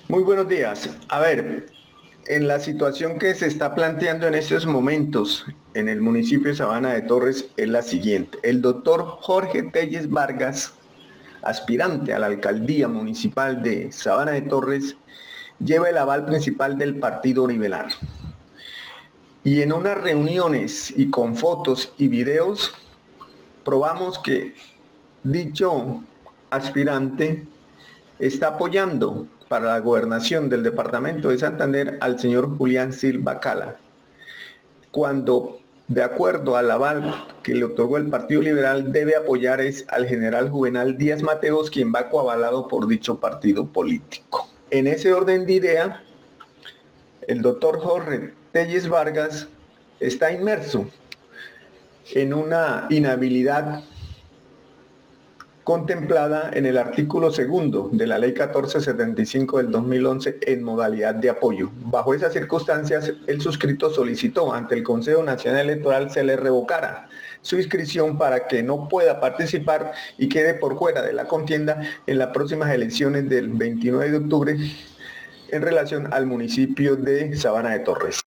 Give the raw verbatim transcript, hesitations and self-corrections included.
Muy buenos días. A ver, en la situación que se está planteando en estos momentos en el municipio de Sabana de Torres es la siguiente. El doctor Jorge Telles Vargas, aspirante a la alcaldía municipal de Sabana de Torres, lleva el aval principal del Partido Liberal. Y en unas reuniones y con fotos y videos probamos que dicho aspirante está apoyando para la gobernación del departamento de Santander al señor Julián Silva Cala, cuando de acuerdo al aval que le otorgó el Partido Liberal debe apoyar es al general Juvenal Díaz Mateos, quien va coavalado por dicho partido político. En ese orden de idea, el doctor Jorge Telles Vargas está inmerso en una inhabilidad contemplada en el artículo segundo de la Ley catorce setenta y cinco del dos mil once en modalidad de apoyo. Bajo esas circunstancias, el suscrito solicitó ante el Consejo Nacional Electoral se le revocara su inscripción para que no pueda participar y quede por fuera de la contienda en las próximas elecciones del veintinueve de octubre en relación al municipio de Sabana de Torres.